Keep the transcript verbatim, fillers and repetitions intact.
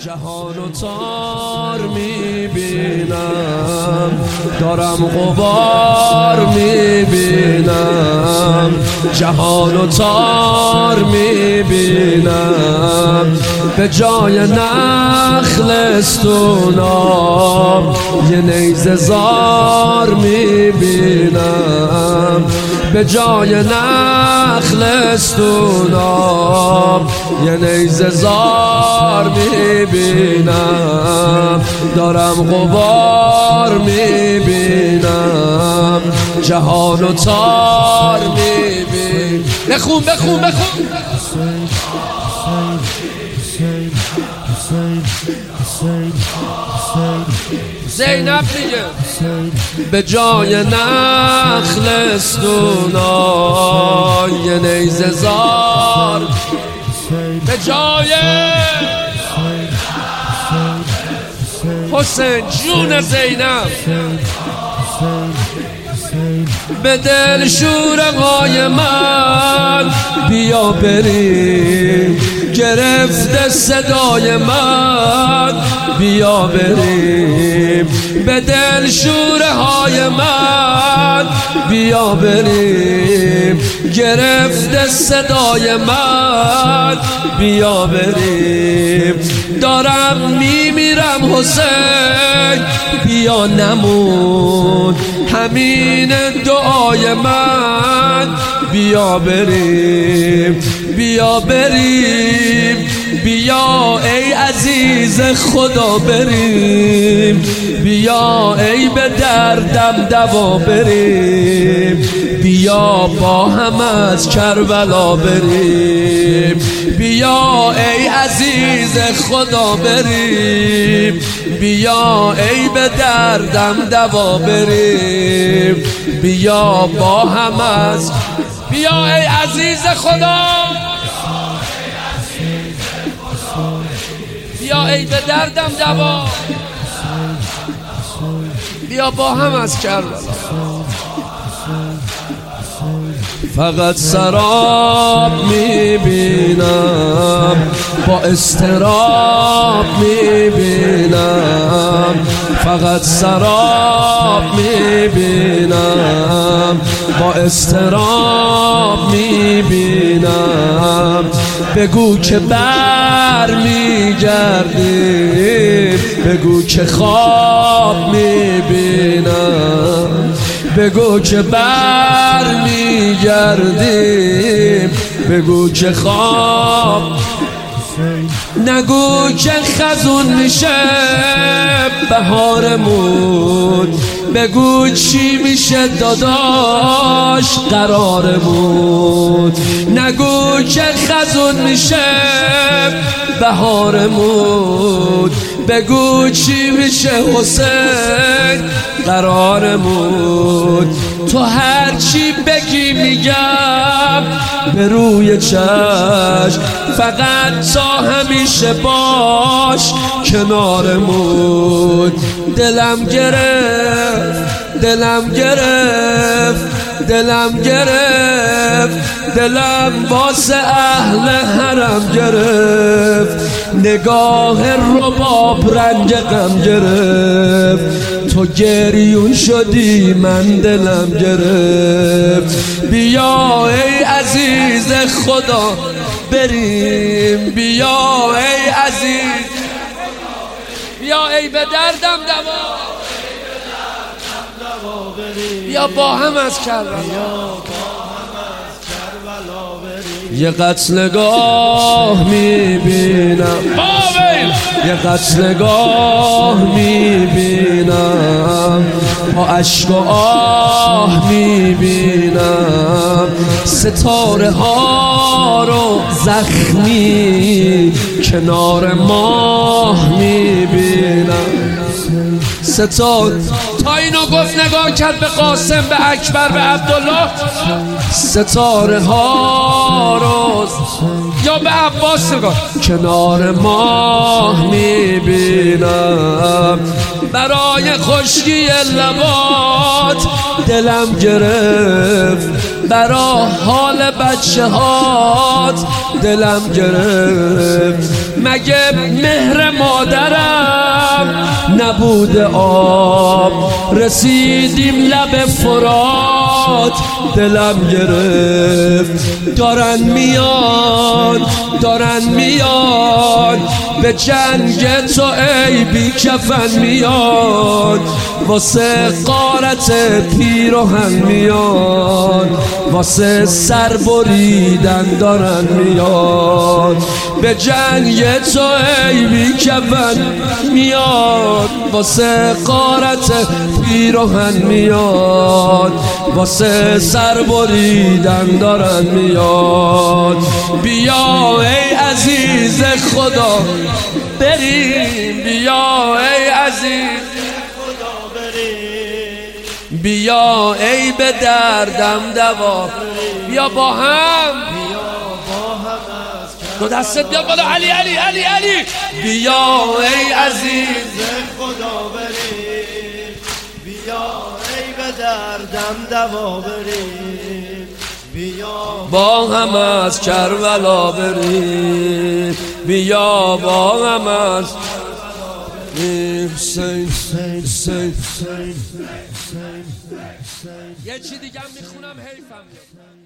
جهان و تار میبینم، دارم غبار میبینم. جهان و تار میبینم، به جای نخل استونام یه نیزه زار میبینم. به جای نخل استونام یه نیزه زار میبینم. دارم غبار میبینم، جهان و تار میبینم. بخون بخون بخون. زینب میگه به جای نخل استونا یه نیزه زار، به جای حسین جون زینب، به دل شورقای من بیا بریم. گرفته صدای من بیا بریم، به دل شوره های من بیا بریم. گرفته صدای من بیا بریم. دارم میمیرم حسین بیا نمون، همین دعای من بیا بریم. بیا بریم بیا ای عزیز خدا بریم. بیا ای به دردم دوا بریم. بیا با هم از کربلا بریم. بیا ای عزیز خدا بریم. بیا ای به دردم دوا بریم. بیا با هم از، بیا ای عزیز خدا، بیا ای به دردم دوا، بیا با هم از کربلا. فقط سراب میبینم، با استراب میبینم. فقط سراب میبینم، با استراب میبینم. بگو که بر میگردیم، بگو که خواب میبینم. بگو که بر میگردیم، بگو که خواب، نگو که خزون میشه بهارمون. بگو چی میشه داداش قرارمون. نگو که خزون میشه بهارمون. بگو چی میشه حسین قرارمون. تو هر چی بگی میگم به روی چشم، فقط تا همیشه باش کنارمون. دلم گرفت دلم گرفت دلم گرفت، دلم واسه اهل حرم گرفت. نگاه رباب رنگ غم گرفت، تو گریون شدی من دلم گرفت. بیا ای عزیز خدا بریم. بیا ای عزیز، بیا ای به دردم دوا، بیا با هم از کربلا. یه قتلگاه میبینم، یه قتلگاه میبینم. با عشق و آه میبینم. ستاره ها رو زخمی کنار ماه میبینم. ستاره تا اینو گفت نگاه کرد به قاسم، به اکبر، به عبدالله. ستاره ها رو یا به عباس نگاه، کنار ماه میبینم. برای خشکی لبات دلم گرفت، برا حال بچه هات دلم گرفت. مگه مهر مادرم نبوده آب؟ رسیدیم لب فرات دلم گرفت. دارن میان دارن میان به جنگ تو ای بی کفن میان، واسه غارت پیراهن میان، واسه سر بریدن دارن میان. به جنگ تو ای بی کفن میان، واسه غارت پیراهن میان، واسه سر بریدن دارن میان. بیا ای عزیز خدا بریم، بیا ای عزیز خدا بریم، بیا ای به دردم دوا، بیا با هم دو دستت بیا بالا علی علی علی علی. بیا ای عزیز خدا بریم، بیا ای به دردم دوا بریم، بیا با هم از کربلا بریم، بیا با هم از حسین حسین. یه چی دیگه میخونم حیفم.